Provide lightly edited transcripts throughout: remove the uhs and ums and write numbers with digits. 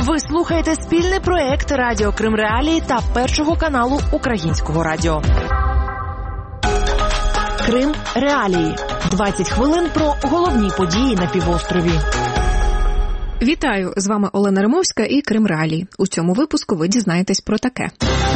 Ви слухаєте спільний проект Радіо Крим Реалії та Першого каналу Українського радіо. Крим Реалії. 20 хвилин про головні події на півострові. Вітаю! З вами Олена Римовська і Крим Реалії. У цьому випуску ви дізнаєтесь про таке.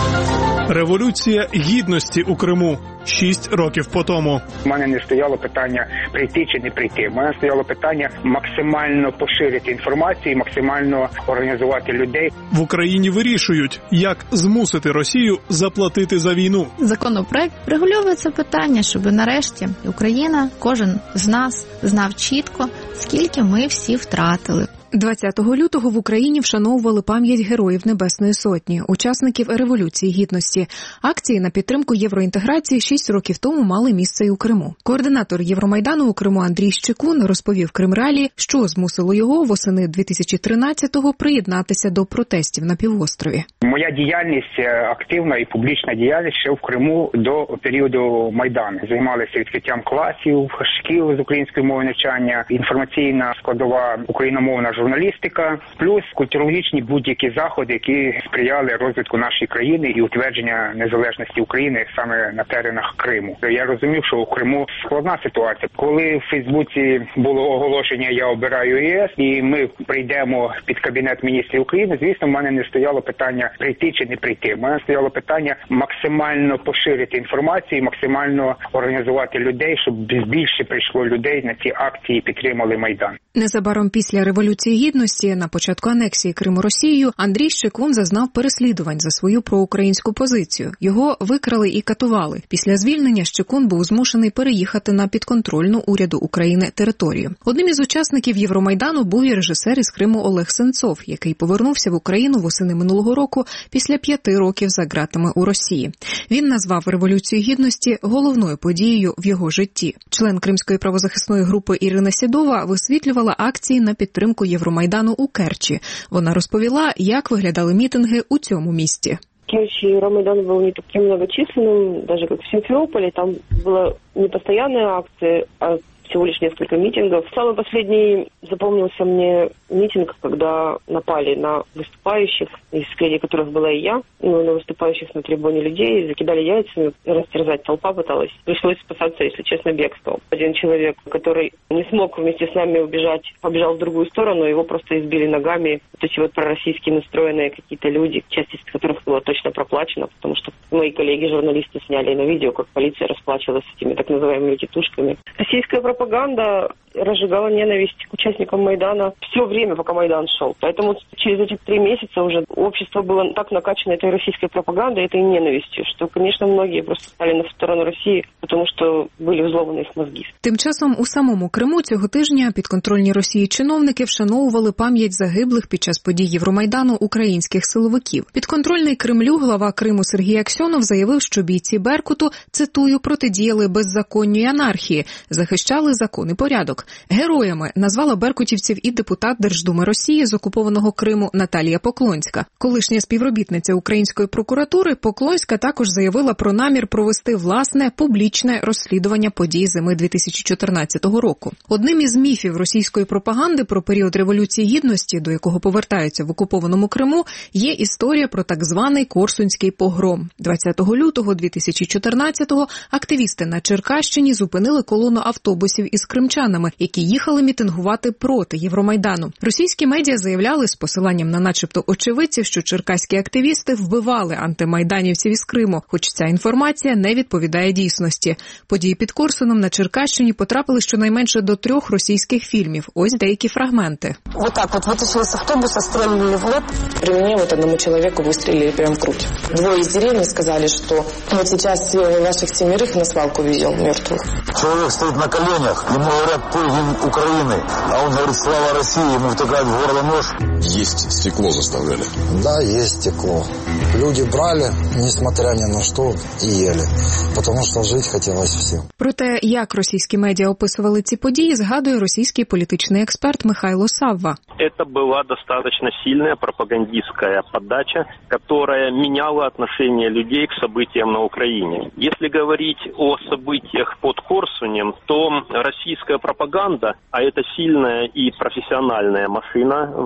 Революція гідності у Криму 6 років по тому. У мене не стояло питання прийти чи не прийти. У мене стояло питання максимально поширити інформацію, максимально організувати людей. В Україні вирішують, як змусити Росію заплатити за війну. Законопроект врегульовує це питання, щоб нарешті Україна, кожен з нас знав чітко, скільки ми всі втратили. 20 лютого в Україні вшановували пам'ять Героїв Небесної Сотні, учасників Революції Гідності. Акції на підтримку євроінтеграції 6 років тому мали місце і у Криму. Координатор Євромайдану у Криму Андрій Щекун розповів Крим Реалії, що змусило його восени 2013-го приєднатися до протестів на півострові. Моя діяльність, активна і публічна діяльність ще в Криму до періоду Майдану. Займалися відкриттям класів, шкіл з української мови навчання, інформаційна складова україномовна журналістика, плюс культурологічні будь-які заходи, які сприяли розвитку нашої країни і утвердження незалежності України саме на теренах Криму. Я розумів, що у Криму складна ситуація. Коли в Фейсбуці було оголошення «Я обираю ЄС» і ми прийдемо під Кабінет міністрів України, звісно, в мене не стояло питання прийти чи не прийти. В мене стояло питання максимально поширити інформацію, максимально організувати людей, щоб більше прийшло людей на ці акції і підтримали Майдан. Незабаром після Революції Гідності, на початку анексії Криму Росією, Андрій Щекун зазнав переслідувань за свою проукраїнську позицію. Його викрали і катували. Після звільнення Щекун був змушений переїхати на підконтрольну уряду України територію. Одним із учасників Євромайдану був і режисер із Криму Олег Сенцов, який повернувся в Україну восени минулого року після 5 років за ґратами у Росії. Він назвав Революцію Гідності головною подією в його житті. Член Кримської правозахисної групи Ірина Сідова висвітлювала акції на підтримку Євромайдану у Керчі. Вона розповіла, як виглядали мітинги у цьому місті. Керчь Евромайдан был не таким многочисленным, даже как в Симферополе. Там была не постоянная акция, а всего лишь несколько митингов. Самый последний запомнился мне митинг, когда напали на выступающих, из среди которых была и я, на выступающих на трибуне людей, закидали яйцами, растерзать толпа пыталась. Пришлось спасаться, если честно, бегством. Один человек, который не смог вместе с нами убежать, побежал в другую сторону, его просто избили ногами. Вот эти вот пророссийски настроенные какие-то люди, часть из которых была точно проплачена, потому что мои коллеги-журналисты сняли на видео, как полиция расплачивалась с этими так называемыми тетушками. Российская пропаганда разжигала ненависть к участникам Майдана все время, пока Майдан шел. Поэтому через эти 3 месяца уже общество было так накачано этой российской пропагандой, этой ненавистью, что, конечно, многие просто стали на сторону Росії, тому що були взломані їх мозги. Тим часом у самому Криму цього тижня підконтрольні Росії чиновники вшановували пам'ять загиблих під час подій Євромайдану українських силовиків. Підконтрольний Кремлю глава Криму Сергій Аксьонов заявив, що бійці Беркуту, цитую, протидіяли беззаконню і анархії, захищали закон і порядок. Героями назвала беркутівців і депутат Держдуми Росії з окупованого Криму Наталія Поклонська. Колишня співробітниця української прокуратури Поклонська також заявила про намір провести власне публічне розслідування подій зими 2014 року. Одним із міфів російської пропаганди про період Революції Гідності, до якого повертаються в окупованому Криму, є історія про так званий Корсунський погром. 20 лютого 2014-го активісти на Черкащині зупинили колону автобусів із кримчанами, які їхали мітингувати проти Євромайдану. Російські медіа заявляли з посиланням на начебто очевидців, що черкаські активісти вбивали антимайданівців із Криму, хоч ця інформація не відповідає дійсності. Події під Корсуном на Черкащині потрапили щонайменше до 3 російських фільмів. Ось деякі фрагменти. Вот так вот вытащили с автобуса, стрельнули в лоб. При мне вот одному человеку выстрелили прямо в грудь. 2 из деревни сказали, что вот сейчас ваших 7 на свалку везем мертвых. Человек стоит на коленях, ему говорят «Подвиг Украины», а он говорит «Слава России», ему втыкают в горло нож. Есть стекло заставляли? Да, есть стекло. Люди брали, несмотря ни на что, и ели, потому что жить хотелось всем. Про те, як російські медіа описували ці події, згадує російський політичний експерт Михайло Савва. Это была достаточно сильная пропагандистская подача, которая меняла отношение людей к событиям на Украине. Если говорить о событиях под Корсунем, то российская пропаганда, а это сильная и профессиональная машина вранья,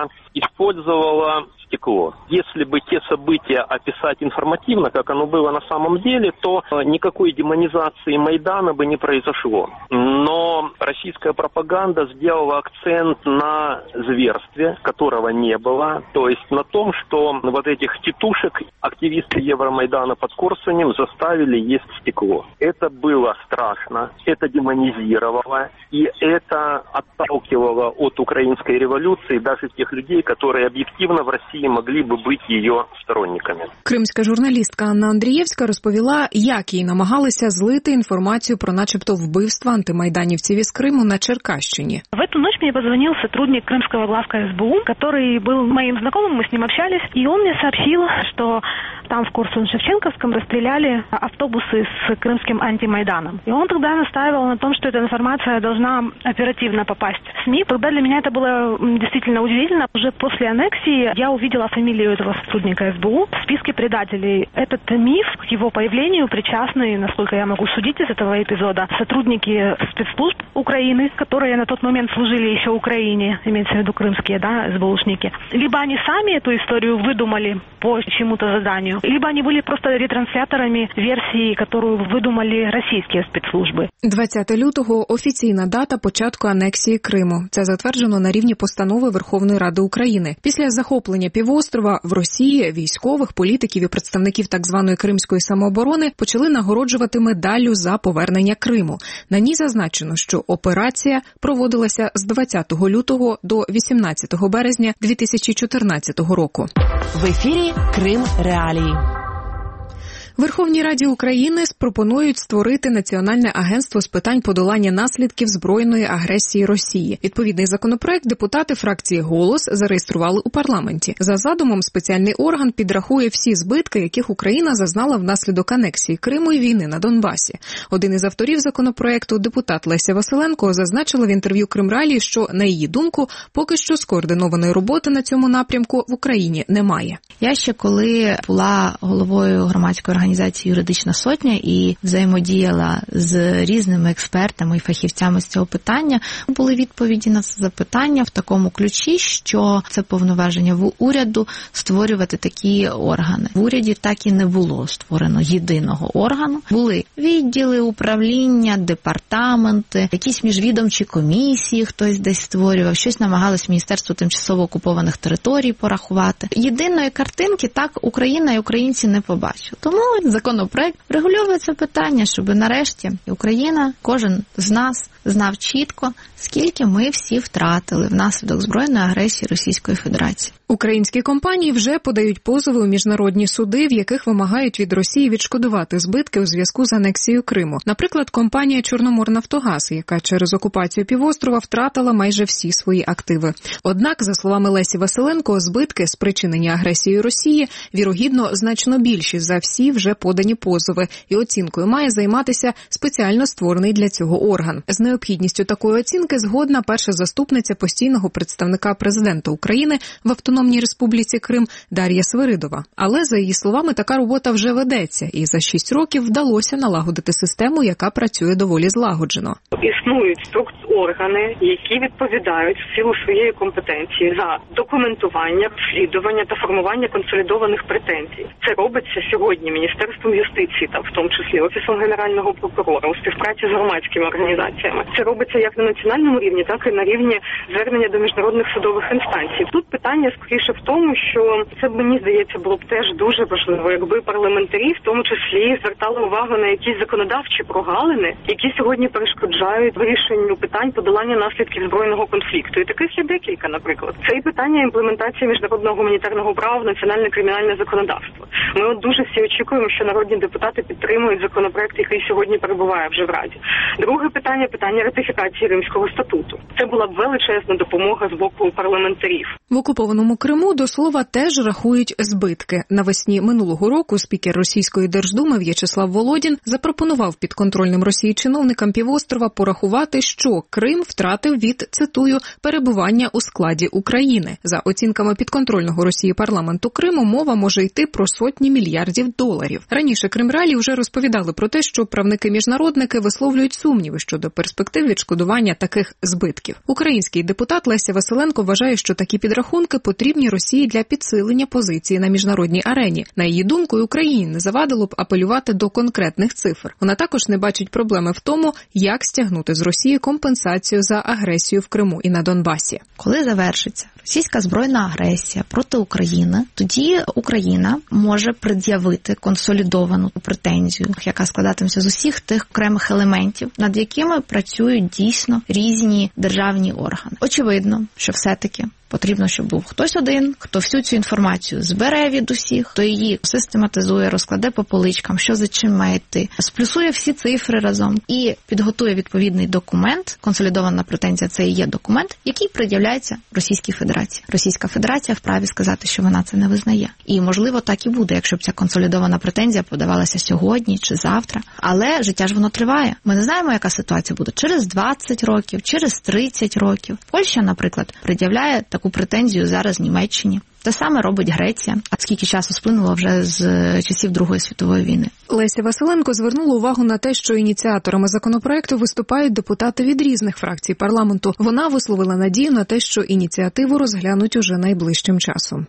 которая использовала стекло. Если бы те события описать информативно, как оно было на самом деле, то никакой демонизации Майдана бы не произошло. Но российская пропаганда сделала акцент на зверстве, которого не было, то есть на том, что вот этих тетушек активисты Евромайдана под Корсунем заставили есть стекло. Это было страшно, это демонизировало, и это отталкивало от украинской революции даже тех людей, которые объективно в России могли бы бути її сторонниками. Кримська журналістка Анна Андрієвська розповіла, як їй намагалися злити інформацію про начебто вбивство антимайданівців із Криму на Черкащині. В эту ночь мне позвонил сотрудник крымского главка СБУ, который был моим знакомым, мы с ним общались, и он мне сообщил, что там в Корсунь-Шевченковском расстреляли автобусы с крымским антимайданом. И он тогда настаивал на том, что эта информация должна оперативно попасть в СМИ. Тогда для меня это было действительно удивительно. Уже после аннексии я увидела фамилию этого сотрудника СБУ в списке предателей. Этот миф, к его появлению причастны, насколько я могу судить из этого эпизода, сотрудники спецслужб Украины, которые на тот момент служили еще Украине, имеется в виду крымские, СБУшники. Либо они сами эту историю выдумали по чему-то заданию, либо они были просто ретрансляторами версии, которую видумали російські спецслужби. 20 лютого – офіційна дата початку анексії Криму. Це затверджено на рівні постанови Верховної Ради України. Після захоплення півострова в Росії військових, політиків і представників так званої Кримської самооборони почали нагороджувати медаллю за повернення Криму. На ній зазначено, що операція проводилася з 20 лютого до 18 березня 2014 року. В ефірі Крим Реалії. Верховній Раді України пропонують створити Національне агентство з питань подолання наслідків збройної агресії Росії. Відповідний законопроект депутати фракції «Голос» зареєстрували у парламенті. За задумом, спеціальний орган підрахує всі збитки, яких Україна зазнала внаслідок анексії Криму і війни на Донбасі. Один із авторів законопроекту, депутат Леся Василенко, зазначила в інтерв'ю Кримреалії, що, на її думку, поки що скоординованої роботи на цьому напрямку в Україні немає. Я ще коли була головою громадської організації «Юридична сотня» і взаємодіяла з різними експертами і фахівцями з цього питання, були відповіді на це запитання в такому ключі, що це повноваження в уряду створювати такі органи. В уряді так і не було створено єдиного органу. Були відділи, управління, департаменти, якісь міжвідомчі комісії хтось десь створював, щось намагалось Міністерство тимчасово окупованих територій порахувати. Єдиної картинки так Україна і українці не побачили. Тому законопроект врегульовує це питання, щоб нарешті Україна, кожен з нас знав чітко, скільки ми всі втратили внаслідок збройної агресії Російської Федерації. Українські компанії вже подають позови у міжнародні суди, в яких вимагають від Росії відшкодувати збитки у зв'язку з анексією Криму. Наприклад, компанія «Чорноморнафтогаз», яка через окупацію півострова втратила майже всі свої активи. Однак, за словами Лесі Василенко, збитки, спричинені агресією Росії, вірогідно значно більші за всі вже подані позови, і оцінкою має займатися спеціально створений для цього орган. З необхідністю такої оцінки згодна перша заступниця постійного представника президента України в Автономній Республіці Крим Дар'я Свиридова. Але, за її словами, така робота вже ведеться, і за 6 років вдалося налагодити систему, яка працює доволі злагоджено. Існують органи, які відповідають в силу своєї компетенції за документування, розслідування та формування консолідованих претензій. Це робиться сьогодні Міністерством юстиції, та в тому числі Офісом Генерального прокурора, у співпраці з громадськими організаціями. Це робиться як на національному рівні, так і на рівні звернення до міжнародних судових інстанцій. Тут питання скоріше в тому, що це, мені здається, було б теж дуже важливо, якби парламентарі в тому числі звертали увагу на якісь законодавчі прогалини, які сьогодні перешкоджають вирішенню питань подолання наслідків збройного конфлікту. І таких є декілька, наприклад. Це і питання імплементації міжнародного гуманітарного права в національне кримінальне законодавство. Ми от дуже всі очікуємо, що народні депутати підтримують законопроект, який сьогодні перебуває вже в Раді. Друге питання – питання ратифікації Римського статуту. Це була б величезна допомога з боку парламентарів. В окупованому Криму, до слова, теж рахують збитки. Навесні минулого року спікер Російської Держдуми В'ячеслав Володін запропонував підконтрольним Росії чиновникам півострова порахувати, що Крим втратив від, цитую, перебування у складі України. За оцінками підконтрольного Росії парламенту Криму, мова може йти про 100 сотні мільярдів доларів. Раніше Кримреалії вже розповідали про те, що правники-міжнародники висловлюють сумніви щодо перспектив відшкодування таких збитків. Український депутат Леся Василенко вважає, що такі підрахунки потрібні Росії для підсилення позиції на міжнародній арені. На її думку, Україні не завадило б апелювати до конкретних цифр. Вона також не бачить проблеми в тому, як стягнути з Росії компенсацію за агресію в Криму і на Донбасі. Коли завершиться російська збройна агресія проти України, тоді Україна може пред'явити консолідовану претензію, яка складатиметься з усіх тих окремих елементів, над якими працюють дійсно різні державні органи. Очевидно, що все-таки потрібно, щоб був хтось один, хто всю цю інформацію збере від усіх, хто її систематизує, розкладе по поличкам, що за чим має йти, сплюсує всі цифри разом і підготує відповідний документ. Консолідована претензія – це і є документ, який пред'являється Російській Федерації. Російська Федерація вправі сказати, що вона це не визнає. І, можливо, так і буде, якщо б ця консолідована претензія подавалася сьогодні чи завтра. Але життя ж воно триває. Ми не знаємо, яка ситуація буде через 20 років, через 30 років. Польща, наприклад, пред'являє таку претензію зараз Німеччині. Те саме робить Греція. А скільки часу сплинуло вже з часів Другої світової війни. Леся Василенко звернула увагу на те, що ініціаторами законопроекту виступають депутати від різних фракцій парламенту. Вона висловила надію на те, що ініціативу розглянуть уже найближчим часом.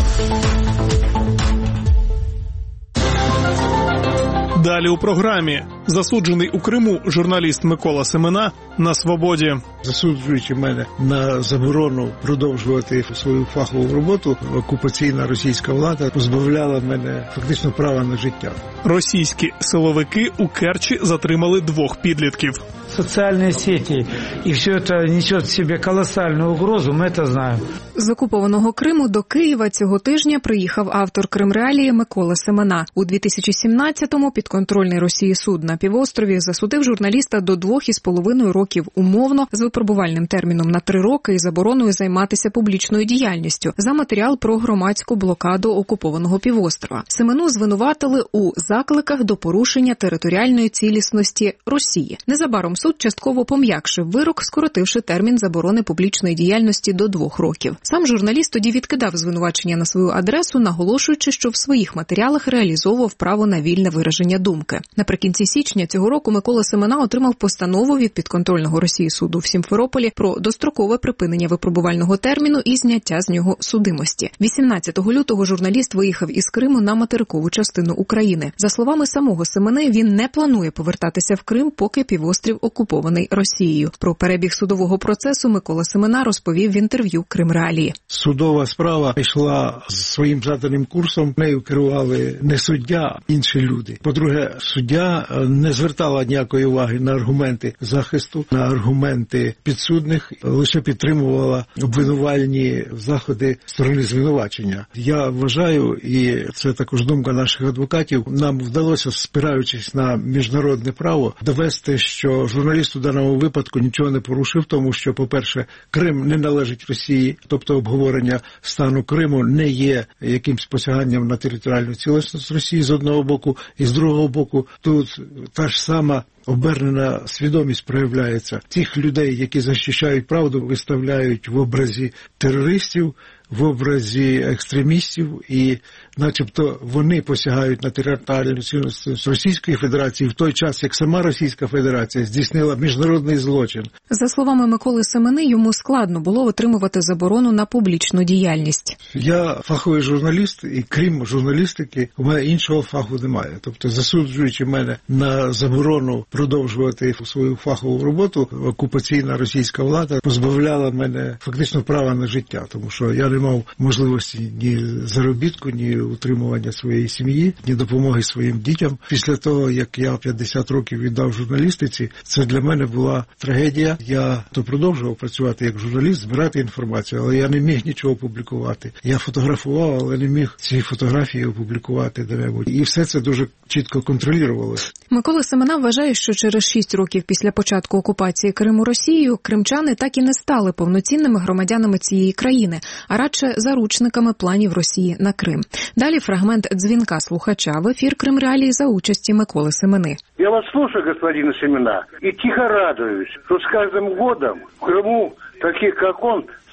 Далі у програмі. Засуджений у Криму журналіст Микола Семена на свободі. Засуджуючи мене на заборону продовжувати свою фахову роботу, окупаційна російська влада позбавляла мене фактично права на життя. Російські силовики у Керчі затримали 2 підлітків. Социальные сети, и все это несет в себе колоссальную угрозу, мы это знаем. З окупованого Криму до Києва цього тижня приїхав автор Кримреалії Микола Семена. У 2017-му підконтрольний Росії суд на півострові засудив журналіста до 2,5 років умовно з випробувальним терміном на 3 роки і забороною займатися публічною діяльністю за матеріал про громадську блокаду окупованого півострова. Семену звинуватили у закликах до порушення територіальної цілісності Росії. Незабаром суд частково пом'якшив вирок, скоротивши термін заборони публічної діяльності до 2 років. Сам журналіст тоді відкидав звинувачення на свою адресу, наголошуючи, що в своїх матеріалах реалізовував право на вільне вираження думки. Наприкінці січня цього року Микола Семена отримав постанову від підконтрольного Росії суду в Сімферополі про дострокове припинення випробувального терміну і зняття з нього судимості. 18 лютого журналіст виїхав із Криму на материкову частину України. За словами самого Семени, він не планує повертатися в Крим, поки півострів окупований Росією. Про перебіг судового процесу Микола Семена розповів в інтерв'ю Кримреалії. Судова справа йшла з своїм заданим курсом. Нею керували не суддя, а інші люди. По-друге, суддя не звертала ніякої уваги на аргументи захисту, на аргументи підсудних, лише підтримувала обвинувальні заходи сторони звинувачення. Я вважаю, і це також думка наших адвокатів, нам вдалося, спираючись на міжнародне право, довести, що журналіст у даному випадку нічого не порушив, тому що, по-перше, Крим не належить Росії, тобто обговорення стану Криму не є якимсь посяганням на територіальну цілісність Росії з одного боку, і з другого боку тут та ж сама обернена свідомість проявляється. Тих людей, які захищають правду, виставляють в образі терористів, в образі екстремістів, і начебто вони посягають на територіальну цілісність Російської Федерації в той час, як сама Російська Федерація здійснила міжнародний злочин. За словами Миколи Семени, йому складно було витримувати заборону на публічну діяльність. Я фаховий журналіст, і крім журналістики, у мене іншого фаху немає. Тобто, засуджуючи мене на заборону продовжувати свою фахову роботу, окупаційна російська влада позбавляла мене фактично права на життя, тому що я не мав можливості ні заробітку, ні утримування своєї сім'ї, ні допомоги своїм дітям. Після того, як я 50 років віддав журналістиці, це для мене була трагедія. Я то продовжував працювати як журналіст, збирати інформацію, але я не міг нічого опублікувати. Я фотографував, але не міг ці фотографії опублікувати де-небудь. І все це дуже чітко контролювалося. Микола Семена вважає, що через 6 років після початку окупації Криму Росією кримчани так і не стали повноцінними громадянами цієї країни, а радше заручниками планів Росії на Крим. Далі фрагмент дзвінка слухача в ефір Кримреалії за участі Миколи Семени. Я вас слушаю, господин Семена, и тихо радуюсь, что с каждым годом в Крыму таких, как он,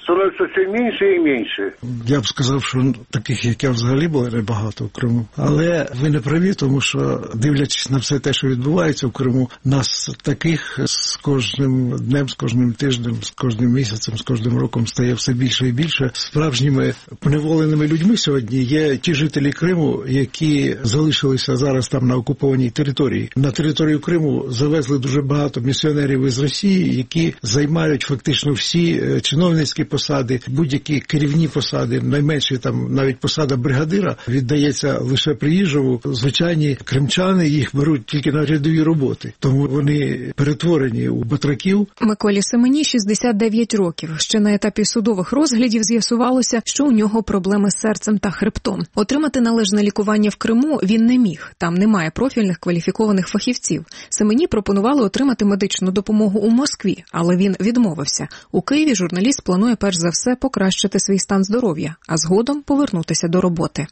становится все меньше и меньше. Я б сказав, що таких, як я, взагалі було небагато в Криму. Але ви не праві, тому що, дивлячись на все те, що відбувається в Криму, нас таких з кожним днем, з кожним тижнем, з кожним місяцем, з кожним роком стає все більше і більше. Справжніми поневоленими людьми сьогодні є ті жителі Криму, які залишилися зараз там на окупованій території. На територію Криму завезли дуже багато місіонерів із Росії, які займають фактично всі чиновницькі посади, будь-які керівні посади, найменші там навіть посада бригадира віддається лише приїжджому. Звичайні кримчани їх беруть тільки на рядові роботи, тому вони перетворені у батраків. Миколі Семені 69 років. Ще на етапі судових розглядів з'ясувалося, що у нього проблеми з серцем та хребтом. Отримати належне лікування в Криму він не міг. Там немає профільних кваліфікованих фахівців. Семені пропонували отримати медичну допомогу у Москві, але він відмовився. У Києві журналіст планує перш за все покращити свій стан здоров'я, а згодом повернутися до роботи.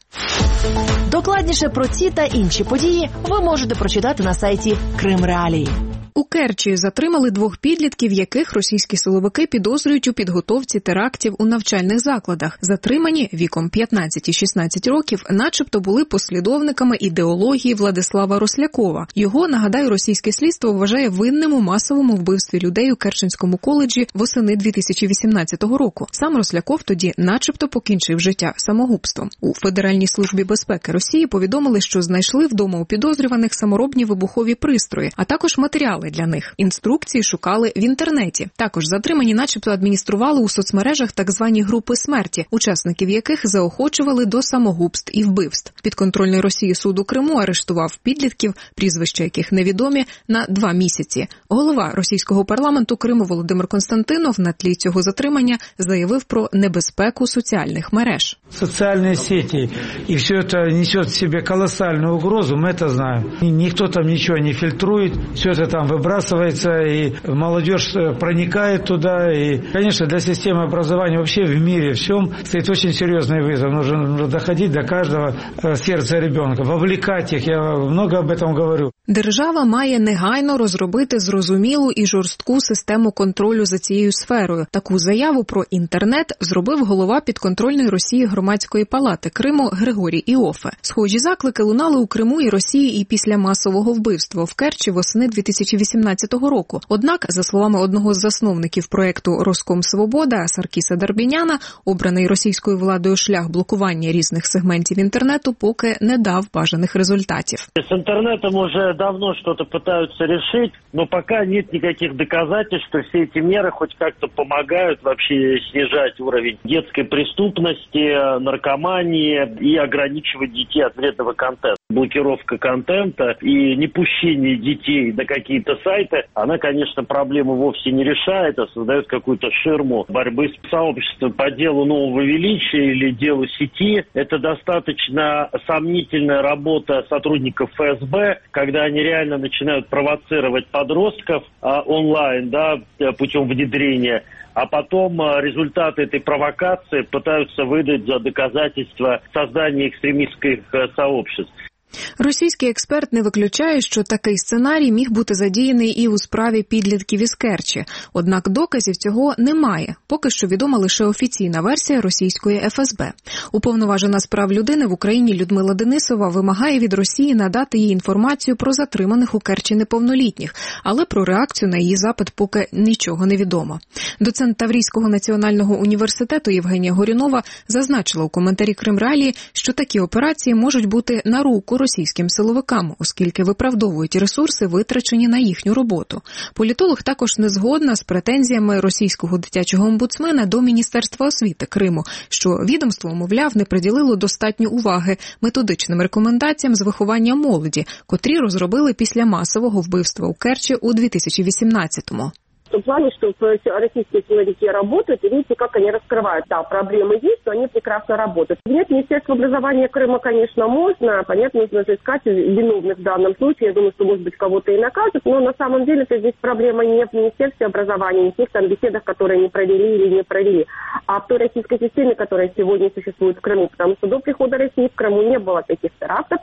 Докладніше про ці та інші події ви можете прочитати на сайті Крим Реалії. У Керчі затримали 2 підлітків, яких російські силовики підозрюють у підготовці терактів у навчальних закладах. Затримані віком 15 і 16 років начебто були послідовниками ідеології Владислава Рослякова. Його, нагадаю, російське слідство вважає винним у масовому вбивстві людей у Керченському коледжі восени 2018 року. Сам Росляков тоді начебто покінчив життя самогубством. У Федеральній службі безпеки Росії повідомили, що знайшли вдома у підозрюваних саморобні вибухові пристрої, а також матеріали для них. Інструкції шукали в інтернеті. Також затримані начебто адміністрували у соцмережах так звані групи смерті, учасників яких заохочували до самогубств і вбивств. Підконтрольний Росії суд у Криму арештував підлітків, прізвища яких невідомі, на 2 місяці. Голова російського парламенту Криму Володимир Константинов на тлі цього затримання заявив про небезпеку соціальних мереж. Социальные сети, и все это несет в себе колоссальную угрозу, мы это знаем. Никто там ничего не фильтрует, все это там выбрасывается, и молодежь проникает туда. И, конечно, для системы образования вообще в мире всем стоит очень серьезный вызов. Нужно доходить до каждого сердца ребенка, вовлекать их. Я много об этом говорю. Держава має негайно розробити зрозумілу і жорстку систему контролю за цією сферою. Таку заяву про інтернет зробив голова підконтрольної Росії Громадської палати Криму Григорій Іоффе. Схожі заклики лунали у Криму і Росії і після масового вбивства в Керчі восени 2018 року. Однак, за словами одного з засновників проєкту «Роскомсвобода» Саркіса Дарбіняна, обраний російською владою шлях блокування різних сегментів інтернету поки не дав бажаних результатів. З інтернетом уже давно что-то пытаются решить, но пока нет никаких доказательств, что все эти меры хоть как-то помогают вообще снижать уровень детской преступности, наркомании и ограничивать детей от вредного контента. Блокировка контента и непущение детей на какие-то сайты, она, конечно, проблему вовсе не решает, а создает какую-то ширму борьбы с сообществом по делу нового величия или делу сети. Это достаточно сомнительная работа сотрудников ФСБ, когда они реально начинают провоцировать подростков онлайн, путем внедрения, а потом результаты этой провокации пытаются выдать за доказательство создания экстремистских сообществ. Російський експерт не виключає, що такий сценарій міг бути задіяний і у справі підлітків із Керчі. Однак доказів цього немає. Поки що відома лише офіційна версія російської ФСБ. Уповноважена з прав людини в Україні Людмила Денисова вимагає від Росії надати їй інформацію про затриманих у Керчі неповнолітніх, але про реакцію на її запит поки нічого не відомо. Доцент Таврійського національного університету Євгенія Горюнова зазначила у коментарі Крим Реалії, що такі операції можуть бути на руку російським силовикам, оскільки виправдовують ресурси, витрачені на їхню роботу. Політолог також не згодна з претензіями російського дитячого омбудсмена до Міністерства освіти Криму, що відомство, мовляв, не приділило достатньо уваги методичним рекомендаціям з виховання молоді, котрі розробили після масового вбивства у Керчі у 2018-му. В том плане, что российские силовики работают, и видите, как они раскрывают. Да, проблемы есть, но они прекрасно работают. Нет, Министерство образования Крыма, конечно, можно. Понятно, нужно искать виновных в данном случае. Я думаю, что, может быть, кого-то и накажут. Но на самом деле здесь проблема не в Министерстве образования, не в тех там беседах, которые они провели или не провели, а в той российской системе, которая сегодня существует в Крыму. Потому что до прихода России в Крыму не было таких терактов.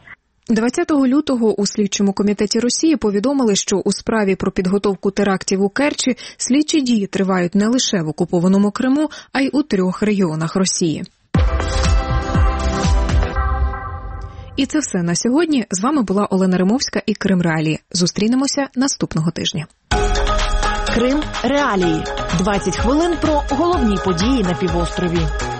20 лютого у слідчому комітеті Росії повідомили, що у справі про підготовку терактів у Керчі слідчі дії тривають не лише в окупованому Криму, а й у 3 регіонах Росії. І це все на сьогодні. З вами була Олена Римовська і Крим Реалії. Зустрінемося наступного тижня. Крим Реалії. 20 хвилин про головні події на півострові.